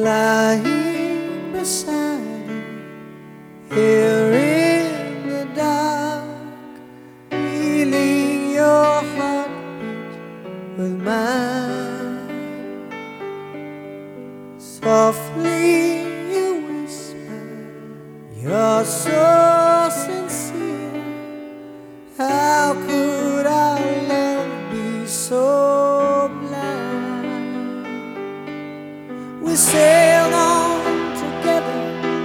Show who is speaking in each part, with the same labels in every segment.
Speaker 1: lying beside you here in the dark, feeling your heartbeat with mine. Softly you whisper, you're so sincere. How could our love be so blind? We sailed on together,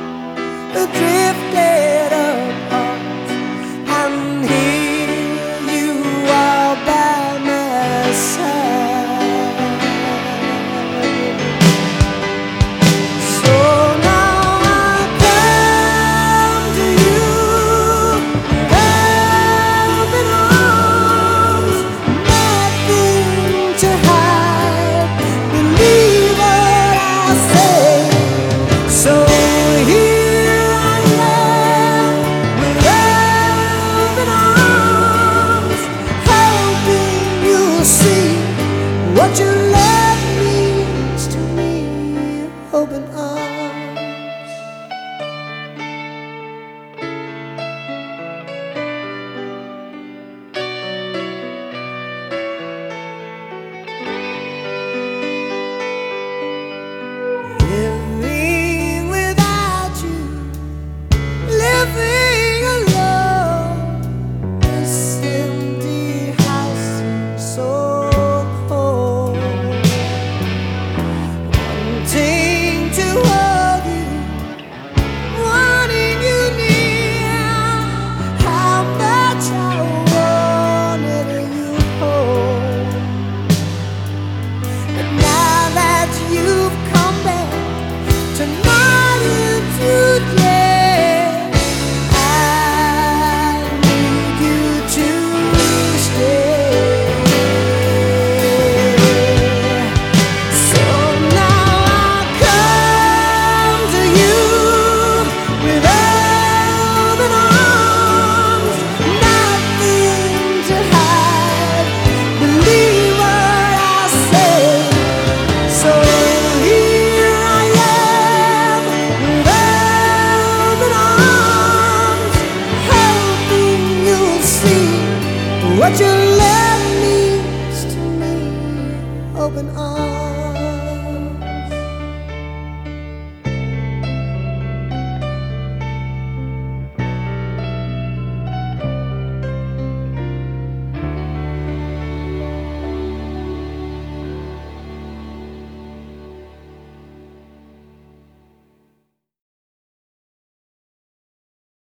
Speaker 1: drifted apart, and here you are by my side. So now I come to you with open arms, nothing to hide. Believe what I say. So here I am with open arms, hoping you'll see what your love means to me. Open arms.